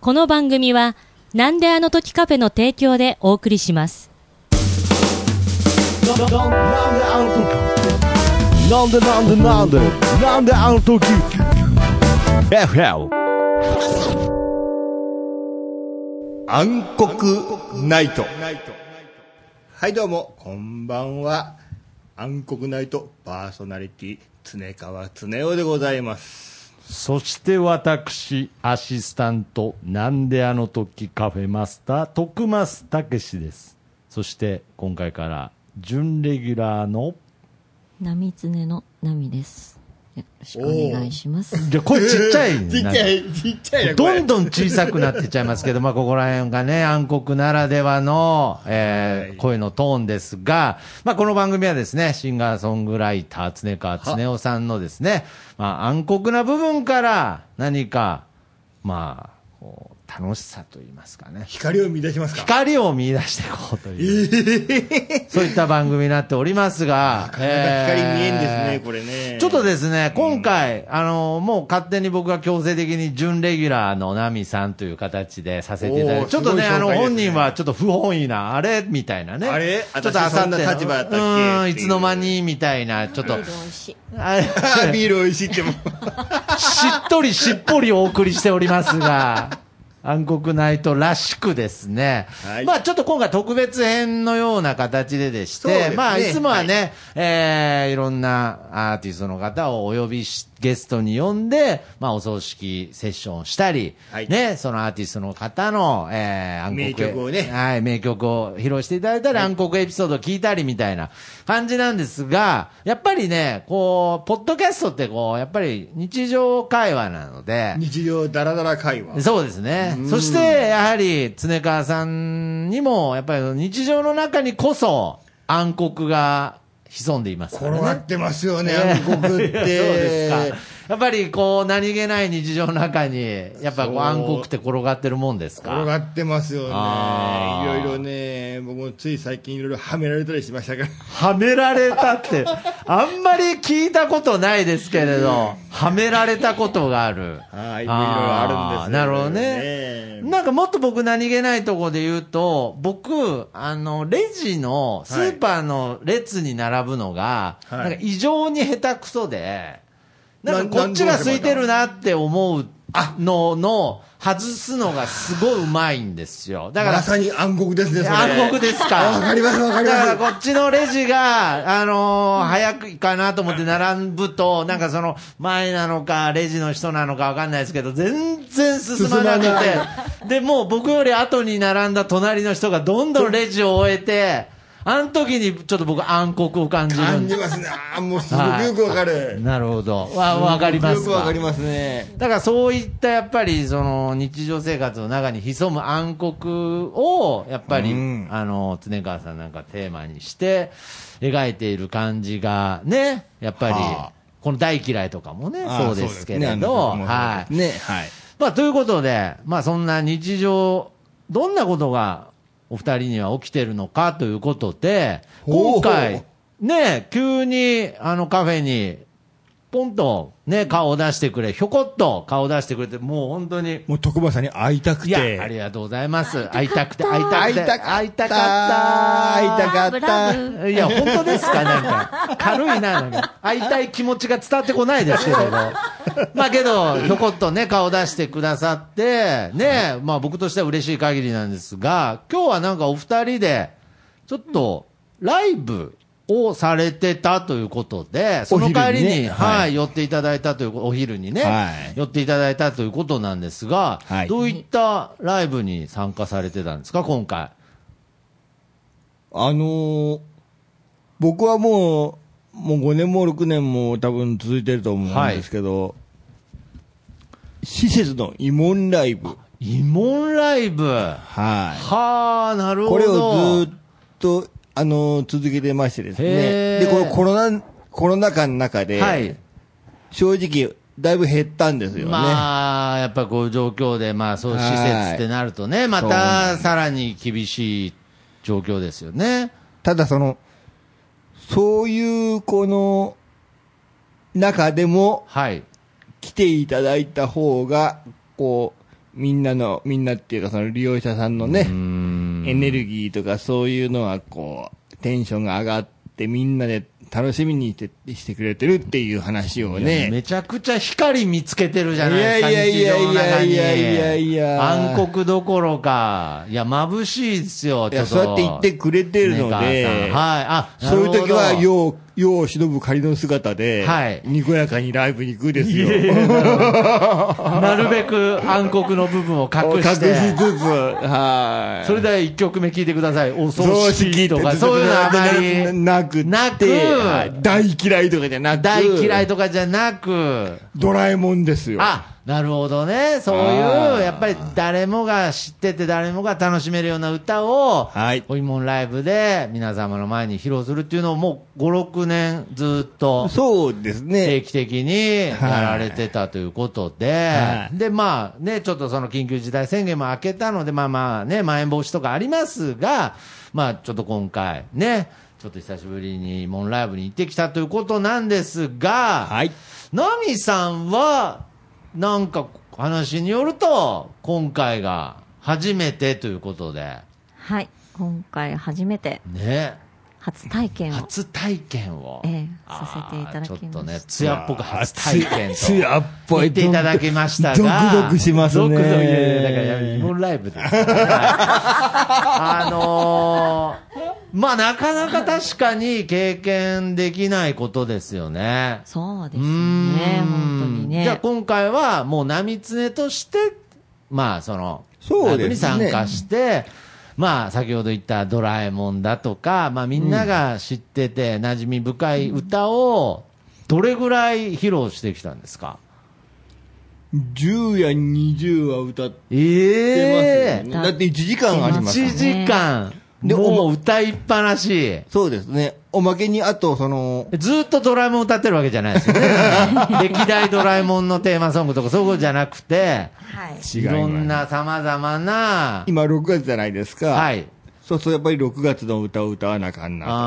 この番組はなんであの時カフェの提供でお送りします。 なんであの時 FL 暗黒ナイト。はいどうもこんばんは。暗黒ナイトパーソナリティ常川常夫でございます。 そして私アシスタントなんであの時カフェマスター徳増武史です。そして今回から準レギュラーの波常の波です。よろしくお願いします。 じゃ声ちっちゃいちっちゃいどんどん小さくなっていっちゃいますけど、まあここら辺がね暗黒ならではの、声のトーンですが、まあこの番組はですねシンガーソングライター常川常夫さんのですね、まあ暗黒な部分から何かまあこう楽しさと言いますかね、 光を見出しますか。 光を見出していこうという、そういった番組になっておりますが、 なかなか光見えんですね、これね。 ちょっとですね、今回、もう勝手に僕が強制的に準レギュラーのナミさんという形でさせていただいて、ちょっとね、本人はちょっと不本意な、あれみたいなね。 あれちょっとあさって、 立場だったっけいつの間にみたいな、ちょっと。 ビール美味しい。 ビール美味しいっても。 しっとりしっぽりお送りしておりますが、暗黒ナイトらしくですね、 はい、 まあちょっと今回特別編のような形ででして、 ね、 まあいつもはね、いろんなアーティストの方をお呼びし、ゲストに呼んで、まあお葬式セッションしたり、 はい、 ね、そのアーティストの方の、暗黒名曲をね、 はい、名曲を披露していただいたり、暗黒エピソードを聞いたりみたいな感じなんですが、やっぱりね、こう、ポッドキャストってこう、やっぱり日常会話なので、 日常ダラダラ会話。 そうですね。そして、やはり、常川さんにも、やっぱり日常の中にこそ、暗黒が潜んでいますからね。 転がってますよね、暗黒って。そうですか。やっぱり、こう、何気ない日常の中に、やっぱこう暗黒って転がってるもんですか。 転がってますよね。いろいろね、僕もつい最近いろいろはめられたりしましたから。 はめられたって、あんまり聞いたことないですけれど、はめられたことがある。 はい、いろいろあるんですよ。 なるほどね。なんかもっと僕何気ないところで言うと、僕、レジの、スーパーの列に並ぶのが、はい、なんか異常に下手くそで、なんかこっちが空いてるなって思うのの、外すのがすごいうまいんですよ。だから。 まさに暗黒ですね、それ。 暗黒ですか。 わかります、わかります。 だからこっちのレジが、早くかなと思って並ぶと、なんかその、前なのか、レジの人なのかわかんないですけど、全然進まなくて。で、もう僕より後に並んだ隣の人がどんどんレジを終えて、あの時にちょっと僕暗黒を感じる。 感じますね。もうすごくよくわかる。 なるほど。わかりますか。 よくわかりますね。 だからそういったやっぱりその日常生活の中に潜む暗黒をやっぱり、常川さんなんかテーマにして描いている感じがね、やっぱり、この大嫌いとかもね、そうですけれど、はい。 ね、はい。 まあということで、まあそんな日常、どんなことがお二人には起きてるのかということで、今回、ね、急にカフェに、ポンとね、顔を出してくれ、ひょこっと顔を出してくれて、もう本当に。 もう徳馬さんに会いたくて。 いや、ありがとうございます。会いたくて。 会いたかった。 いや、本当ですかなんか、軽いな、なんか。会いたい気持ちが伝わってこないですけれど。まあけど、ひょこっとね、顔出してくださって、ね、まあ僕としては嬉しい限りなんですが、今日はなんかお二人で、ちょっと、ライブをされてたということで、その帰りに、はい、寄っていただいたという、お昼にね、寄っていただいたということなんですが、どういったライブに参加されてたんですか、今回。 僕はもう5年も6年も多分続いてると思うんですけど、施設の慰問ライブ。 慰問ライブ。 はい。 はあ、なるほど。 これをずっと、続けてましてですね。で、このコロナ禍の中で、正直、だいぶ減ったんですよね。 まあ、やっぱこういう状況で、まあそういう施設ってなるとね、またさらに厳しい状況ですよね。 ただそういうこの中でも、来ていただいた方が、こう、 みんなっていうかその利用者さんのね、エネルギーとかそういうのはこう、テンションが上がってみんなで楽しみにしてくれてるっていう話をね。 めちゃくちゃ光見つけてるじゃないですか、 いや日常の中に。 いや暗黒どころか。いや、眩しいですよ、ちょっと。 そうやって言ってくれてるので、 はい。あ、 そういう時は、世を忍ぶ仮の姿で、 はい。 にこやかにライブに行くですよ。 なるべく暗黒の部分を隠して。 隠しつつ、はい。 それでは1曲目聴いてください。お葬式とか、そういうのはあまりなく、大嫌いとかじゃなく、 大嫌いとかじゃなく、 ドラえもんですよ。 あ、なるほどね。そういう、やっぱり誰もが知ってて誰もが楽しめるような歌を、 はい。 ホイモンライブで皆様の前に披露するっていうのをもう5、6年ずっと、 そうですね。 定期的にやられてたということで、で、まあね、ちょっとその緊急事態宣言も明けたので、まあね、まん延防止とかありますが、まあちょっと今回ね、ちょっと久しぶりにモンライブに行ってきたということなんですが、 はい。 ナミさんは、なんか話によると、今回が初めてということで。 はい。今回初めて。 ね。 初体験を。 初体験を。 させていただきました。 ちょっとね、艶っぽく初体験と。 艶っぽい。 言っていただきましたが。 ドクドクしますね。 ドクドク、だから日本ライブですからね。まあなかなか確かに経験できないことですよね。 そうですね。本当にね。 じゃあ今回はもう波常として、まあその、 そうですね。 に参加して、まあ先ほど言ったドラえもんだとか、まあみんなが知ってて馴染み深い歌をどれぐらい披露してきたんですか？10 や20は歌ってますよね。だって1時間ありますからね。1時間。で、もう歌いっぱなし。 そうですね。おまけに、あと、 ずっとドラえもん歌ってるわけじゃないですよね。歴代ドラえもんのテーマソングとかそういうことじゃなくて、 はい。 いろんな様々な。 今6月じゃないですか。 はい。 そうするとやっぱり6月の歌を歌わなあかんなと。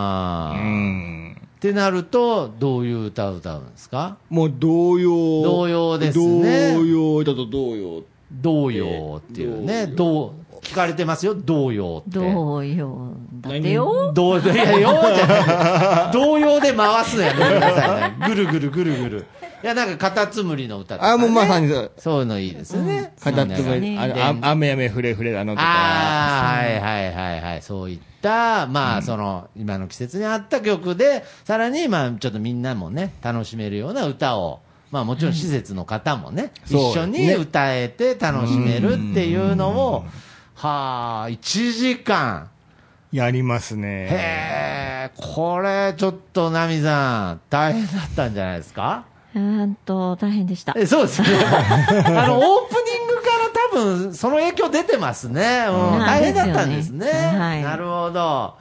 ってなると、どういう歌を歌うんですか？ もう童謡。 童謡ですね。 童謡だと童謡。 童謡っていうね。聞かれてますよ、童謡って。 童謡だってよ。 童謡じゃない。童謡で回すのやめてくださいね。ぐるぐるぐるぐる。いや、なんか、カタツムリの歌とか、ね。 もうまさにそういうのいいですね。 カタツムリ、雨雨ふれふれとか。 はい。そういった、まあ、今の季節に合った曲で、さらに、まあ、ちょっとみんなもね、楽しめるような歌を、まあもちろん施設の方もね、一緒に歌えて楽しめるっていうのを、1時間。 やりますね。 へー、これちょっとナミさん、大変だったんじゃないですか？ 大変でした。 そうですね。オープニングから多分、その影響出てますね。大変だったんですね。 はい。 なるほど。 はい。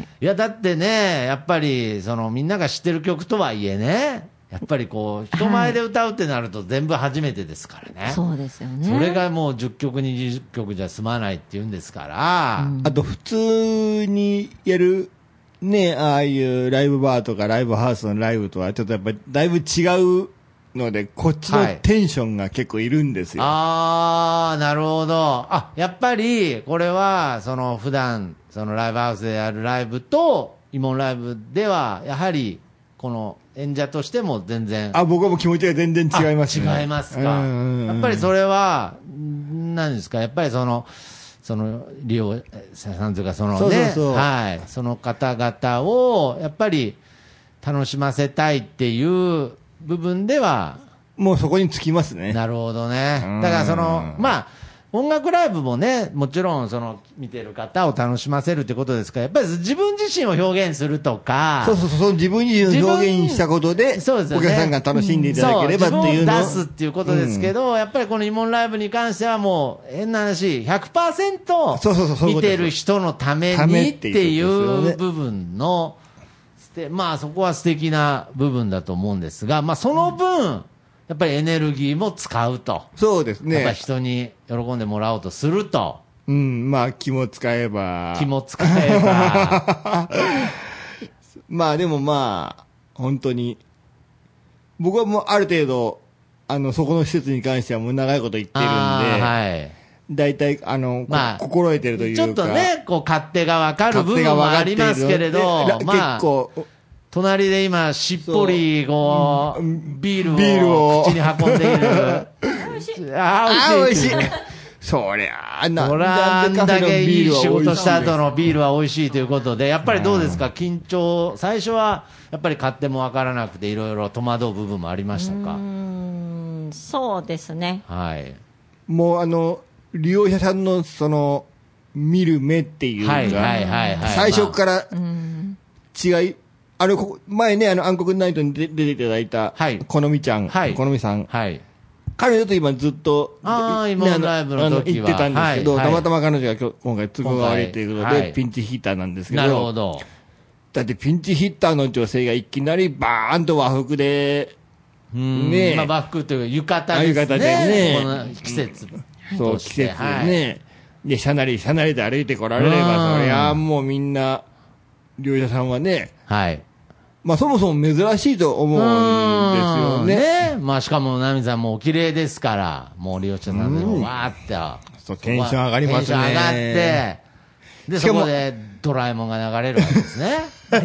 いや、だってね、やっぱり、みんなが知ってる曲とはいえね、やっぱりこう、人前で歌うってなると全部初めてですからね。 そうですよね。 それがもう10曲、20曲じゃ済まないっていうんですから。 あと、普通にやる、ね、ああいうライブバーとかライブハウスのライブとはちょっとやっぱりだいぶ違うので、こっちのテンションが結構いるんですよ。 なるほど。やっぱり、これは、普段、ライブハウスでやるライブと、イモンライブでは、やはり、この演者としても全然。 僕はもう気持ちが全然違いますね。 違いますか。やっぱりそれは、何ですか、やっぱり利用者さんというか、はい、その方々を、やっぱり楽しませたいっていう部分では、 もうそこにつきますね。 なるほどね。だからまあ、音楽ライブもね、もちろん見てる方を楽しませるってことですから、やっぱり自分自身を表現するとか、 そう、自分自身を表現したことで、 そうですよね、 お客さんが楽しんでいただければっていうのを出すっていうことですけど、やっぱりこのイモンライブに関してはもう、変な話、100% 見てる人のためにっていう部分の、まあそこは素敵な部分だと思うんですが、まあその分、やっぱりエネルギーも使うと。 そうですね。 やっぱり人に喜んでもらおうとすると。 まあ気も使えば。 まあでもまあ、本当に、僕はもうある程度、 そこの施設に関してはもう長いこと言ってるんで、 はい。 大体、心得てるというか。 ちょっとね、こう、勝手が分かる部分もありますけれど、 結構、 隣で今、しっぽり、こう、ビールを口に運んでいる。 美味しい。そりゃあ、 なんだけいい仕事した後のビールは美味しいということで、やっぱりどうですか、緊張、最初はやっぱり勝手も分からなくて、いろいろ戸惑う部分もありましたか？ そうですね。 はい。 もう利用者さんの見る目っていうか、最初から違い、前ね、暗黒ナイトに出ていただいた、このみちゃん、このみさん。彼女と今ずっと、 今ライブの時は言ってたんですけど、たまたま彼女が今回都合が悪いということで、ピンチヒッターなんですけど、 なるほど。 だってピンチヒッターの女性がいきなりバーンと和服で、ね、 和服というか浴衣ですね。この季節。 そう、季節でね。で、シャナリで歩いてこられれば、そりゃもうみんな、利用者さんはね、そもそも珍しいと思うんですよね。 しかも、ナミさんもお綺麗ですから、もう利用者さんでもわーって。 そう、テンション上がりますね。 テンション上がって、で、そこでドラえもんが流れるわけですね。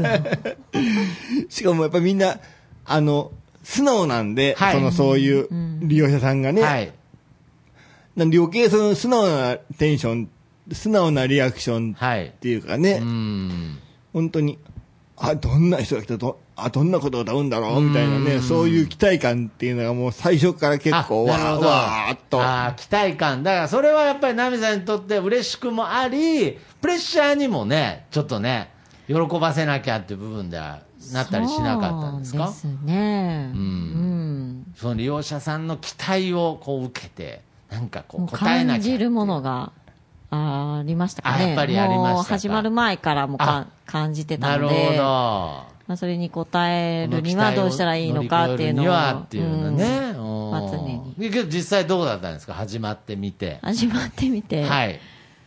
しかもやっぱりみんな、素直なんで、そういう利用者さんがね、なんで余計素直なテンション、素直なリアクションっていうかね、本当に、どんな人が来たと、どんなことを歌うんだろうみたいなね、そういう期待感っていうのがもう最初から結構わーっと。 期待感。だからそれはやっぱりナミさんにとって嬉しくもあり、プレッシャーにもね、ちょっとね、喜ばせなきゃっていう部分ではなったりしなかったんですか？ そうですね。 その利用者さんの期待をこう受けて、なんかこう答えなきゃ。 感じるものがありましたかね。 やっぱりありましたか。 もう始まる前からも感じてたので。 なるほど。 それに応えるにはどうしたらいいのかっていうのを。 っていうのね。 常に。 実際どうだったんですか？始まってみて。 はい。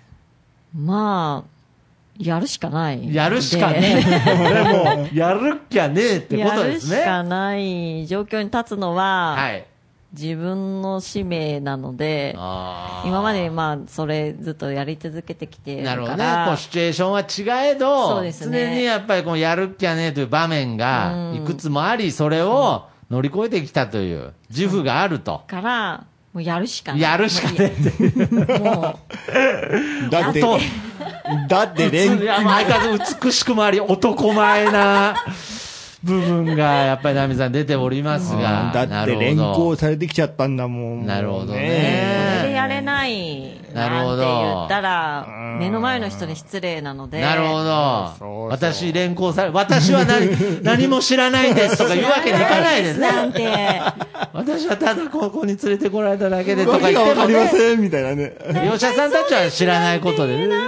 やるしかない。 やるしかねえ。でも、やるっきゃねえってことですね。 やるしかない状況に立つのは、自分の使命なので、今までそれずっとやり続けてきてるから。なるほどね。 こうシチュエーションは違えど、 そうですね、 常にやっぱりこうやるっきゃねえという場面がいくつもあり、それを乗り越えてきたという自負があると。 から、もうやるしかない。 やるしかねえって。もう。だって相変わらず美しくもあり、男前な部分がやっぱりナミさん出ておりますが。 だって連行されてきちゃったんだもん。 なるほどね。 それでやれないなんて言ったら、目の前の人に失礼なので。 なるほど。私連行され、私は何も知らないですとか言うわけにいかないですね。 なんて。 私はただここに連れてこられただけでとか言ってもね。 わかりませんみたいなね。 利用者さんたちは知らないことでね。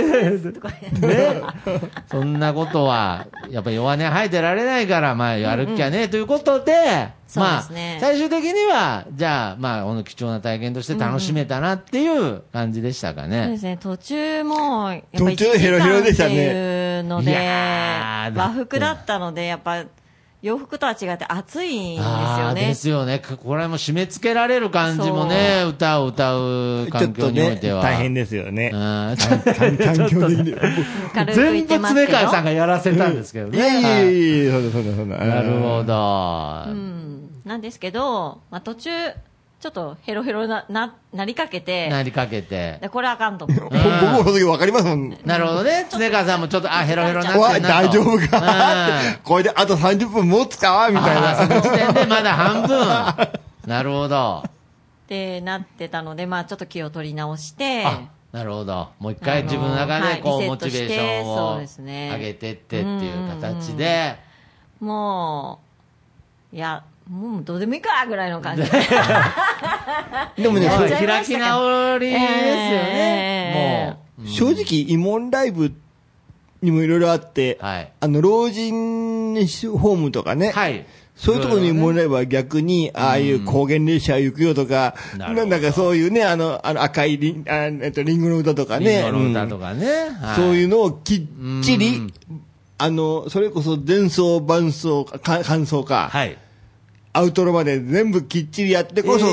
そんなことは、やっぱり弱音吐いてられないから、やるっきゃねということで、最終的には、じゃあ、貴重な体験として楽しめたなっていう感じでしたかね。 そうですね。途中も、やっぱりヘロヘロでしたね。 っていうので、和服だったので、やっぱ、洋服とは違って暑いんですよね。 ですよね。これも締め付けられる感じもね、歌を歌う環境においては。 大変ですよね。 環境的に。全部常川さんがやらせたんですけどね。 そうだ。 なるほど。 なんですけど、途中、ちょっとヘロヘロなりかけて。これあかんと思って。僕もその時分かりますもん。 なるほどね。常川さんもちょっと、ヘロヘロになってるなと。 大丈夫かこれであと30分持つかみたいな。 その時点でまだ半分。なるほど。 ってなってたので、ちょっと気を取り直して。 なるほど。もう一回自分の中でこう、モチベーションを上げてってっていう形で。 もうどうでもいいかぐらいの感じでもね、 開き直りですよね。 もう正直、慰問ライブにもいろいろあって、老人ホームとかね、そういうところに慰問ライブは逆に、ああいう高原列車行くよとか、なんだかそういうね、赤いリンゴの歌とかね、そういうのをきっちり、それこそ前奏、伴奏、感想か、 アウトロまで全部きっちりやってこそ、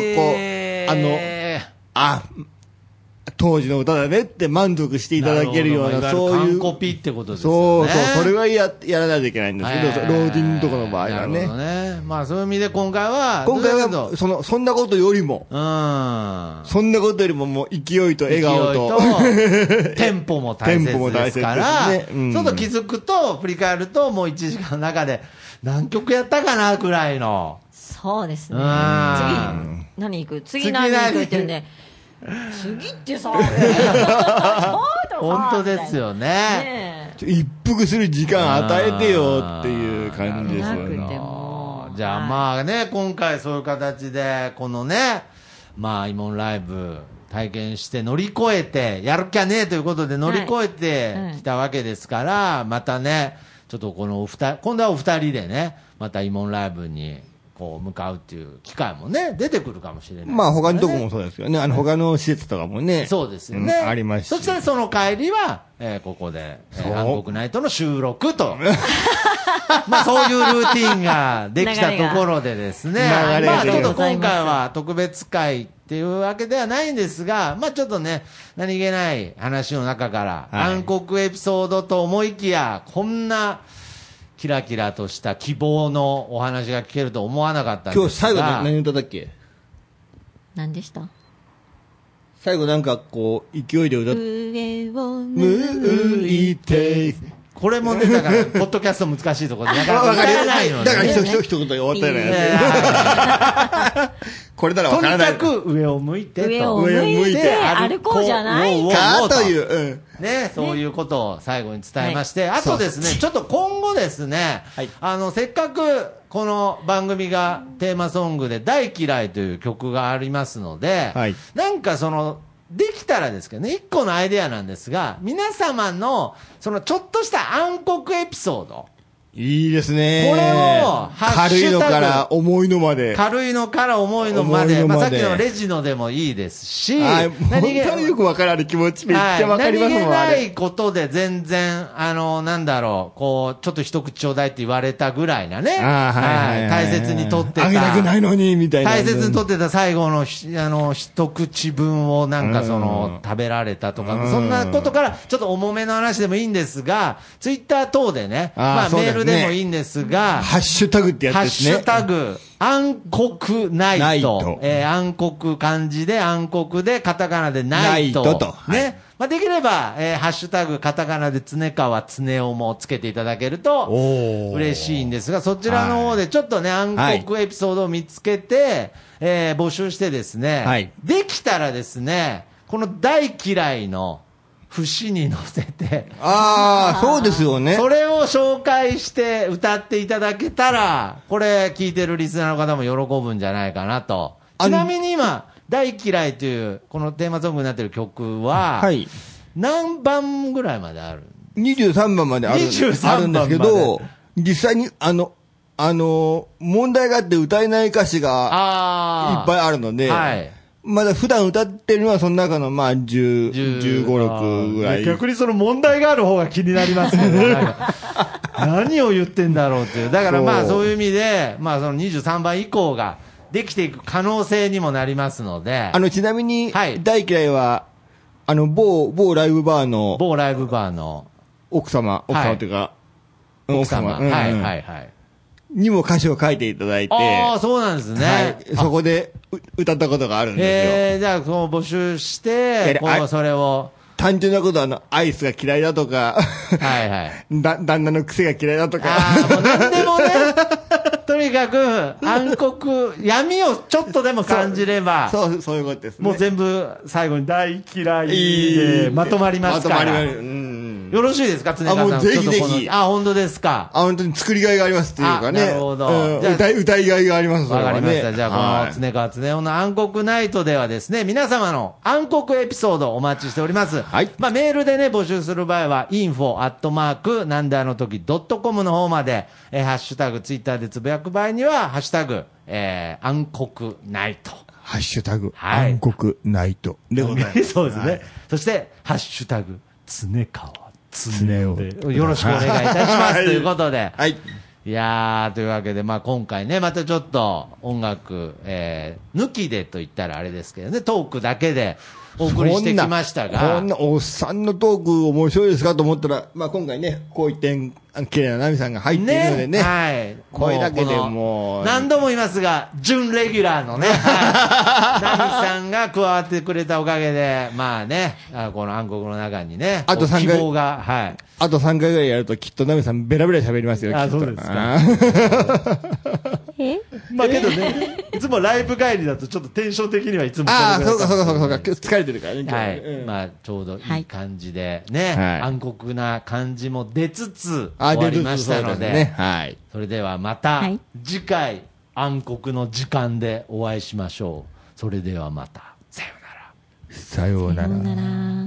当時の歌だねって満足していただけるような、そういう。 完コピってことですよね。 それはやらないといけないんですけど、ローディングとかの場合はね。 まあそういう意味で今回は、 そんなことよりも、そんなことよりももう勢いと笑顔と、 テンポも大切ですから、ちょっと気づくと、振り返ると、もう1時間の中で何曲やったかな、くらいの。 そうですね。次何行くって言うんで、次ってさ、 本当ですよね。 一服する時間与えてよっていう感じですよね。 じゃあまあね、今回そういう形で、このね、まあ、イモンライブ体験して乗り越えて、やるきゃねえということで乗り越えてきたわけですから、またね、ちょっと今度はお二人でね、またイモンライブに、向かうっていう機会もね、出てくるかもしれない、ね。 まあ他のとこもそうですよね。他の施設とかもね。 そうですよね。 ありますし。 そしてその帰りは、ここで、暗黒ナイトの収録と。まあそういうルーティンができたところでですね。まあちょっと今回は特別会っていうわけではないんですが、まあちょっとね、何気ない話の中から、暗黒エピソードと思いきや、こんな、キラキラとした希望のお話が聞けると思わなかったんですが。 今日最後何歌だっけ？ 何でした？ 最後なんかこう、勢いで歌って。 上を向いて。 これもね、だから、ポッドキャスト難しいところで、なかなか歌えないので、ね。 だから一言で終わったよね。これならわからない。 とにかく上を向いてと。 上を向いて歩こうじゃないかという。 ね、そういうことを最後に伝えまして、あとですね、ちょっと今後ですね、せっかくこの番組がテーマソングで大嫌いという曲がありますので、なんかできたらですけどね、一個のアイデアなんですが、皆様の、ちょっとした暗黒エピソード。 いいですね。 これを、 軽いのから重いのまで。 軽いのから重いのまで。まあ、さっきのレジのでもいいですし、 本当によくわからる気持ちめっちゃわかりますもん、 何気ないことで全然、なんだろう、ちょっと一口ちょうだいって言われたぐらいなね。大切にとってた。 あげたくないのに、みたいな。 大切にとってた最後の、一口分をなんか食べられたとか、そんなことから、ちょっと重めの話でもいいんですが、ツイッター等でね、まあ、メールでもいいんですが、 ハッシュタグってやつですね。 ハッシュタグ、暗黒ナイト。暗黒漢字で暗黒でカタカナでナイト。ね。まあ、できれば、ハッシュタグカタカナで常川常雄もつけていただけると嬉しいんですが、そちらの方でちょっとね、暗黒エピソードを見つけて、募集してですね、できたらですね、この大嫌いの節に乗せて。 そうですよね。 それを紹介して歌っていただけたら、これ聞いてるリスナーの方も喜ぶんじゃないかなと。ちなみに今、大嫌いという、このテーマソングになっている曲は、何番ぐらいまである ？23番まであるんですけど、実際に、問題があって歌えない歌詞がいっぱいあるので、まだ普段歌ってるのはその中のまあ15、6ぐらい。 逆にその問題がある方が気になりますけど、何を言ってんだろうっていう。だからまあそういう意味で、まあその23番以降ができていく可能性にもなりますので。 ちなみに、大嫌いは、某ライブバーの、奥様というか、 奥様。 にも歌詞を書いていただいて。 そうなんですね。 そこで歌ったことがあるんですよ。 じゃあ、募集して、それを。 単純なことは、アイスが嫌いだとか、旦那の癖が嫌いだとか。 もう何でもね、とにかく、暗黒、闇をちょっとでも感じれば、 そういうことですね。 もう全部、最後に大嫌いでまとまりますから。よろしいですか、常川さん。 もうぜひぜひ。 本当ですか。 本当に作りがいがありますっていうかね。 なるほど。 歌いがいがあります。 わかりました。じゃあ、この常川常雄の暗黒ナイトではですね、皆様の暗黒エピソードお待ちしております。まあ、メールでね、募集する場合は、info@ なんであの時 .com の方まで、ハッシュタグ、ツイッターでつぶやく場合には、ハッシュタグ、暗黒ナイト。 ハッシュタグ、暗黒ナイト。でございます。 そうですね。そして、ハッシュタグ、常川常雄でよろしくお願いいたします。ということで。 いやー、というわけで、まあ今回ね、またちょっと音楽、抜きでと言ったらあれですけどね、トークだけでお送りしてきましたが。 こんなおっさんのトーク面白いですかと思ったら、まあ今回ね、こう一点、綺麗なナミさんが入っているのでね。 はい。 これだけでもう。 何度も言いますが、準レギュラーのね、ナミさんが加わってくれたおかげで、まあね、この暗黒の中にね、 あと3回。 希望が、はい。 あと3回ぐらいやるときっとナミさんベラベラ喋りますよ。 そうですか。まあけどね、いつもライブ帰りだとちょっとテンション的にはいつもそうか。疲れてるからね、 はい。まあちょうどいい感じでね、暗黒な感じも出つつ終わりましたので、それではまた次回暗黒の時間でお会いしましょう。それではまた。さようなら。 さようなら。